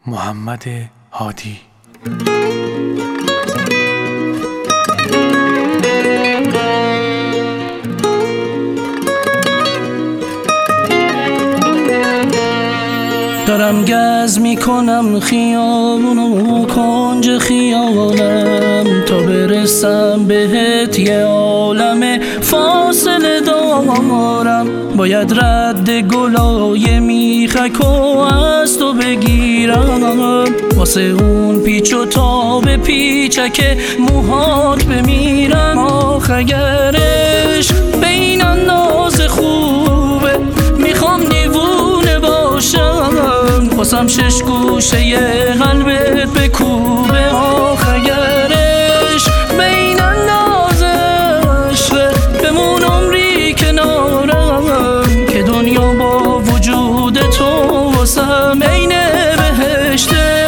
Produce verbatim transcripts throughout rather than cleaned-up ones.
محمد هادی. دارم گز میکنم خیابون و کنج خیالم تا برسم بهت یه عالم فاصله دارم. باید رد گلای میخک و از تو بگیرم واسه اون پیچ و تاب پیچک موهات بمیرم. آخ اگر عشق بین انداز خوبه میخوام دیوونه باشم واسم شش گوشه قلبت بکوبه. آخ اگر عشق بین انداز عشقه بمون عمری کنارم که دنیا با وجود تو واسم عین بهشته.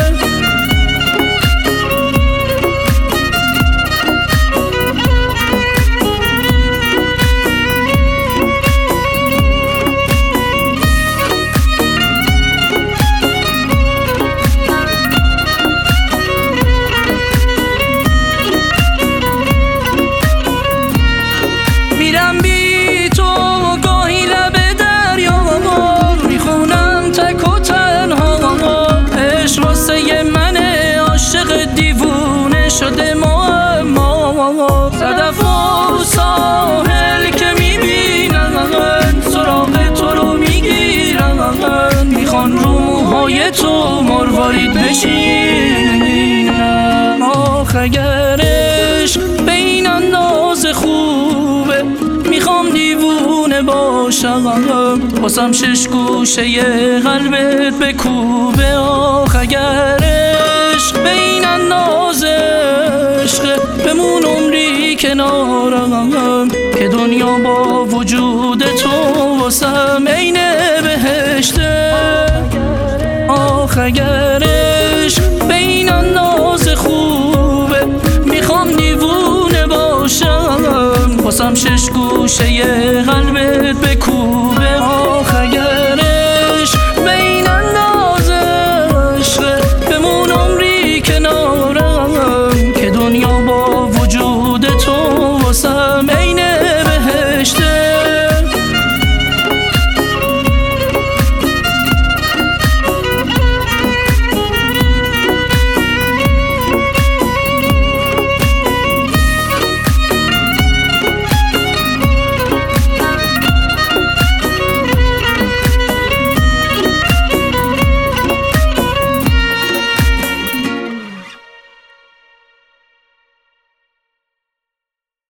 میرم بی تو گاهی لب دریا میخونم تک و تنها عشق واسه من عاشق دیوونه شده معما. صدف و ساحل که میبینن سراغ تو رو میگیرن میخوان رو موهای تو مروارید بشینن. آخ اگر عشق بین انداز خوبه میخوام دیوونه باشم واسم شش گوشه قلبت بکوبه. آخ اگر عشق بین انداز عشقه بمون عمری کنارم که دنیا با وجود تو واسم عین بهشته. آخ اگر عشق بین انداز خوبه میخوام دیوونه باشم واسم شش گوشه قلبت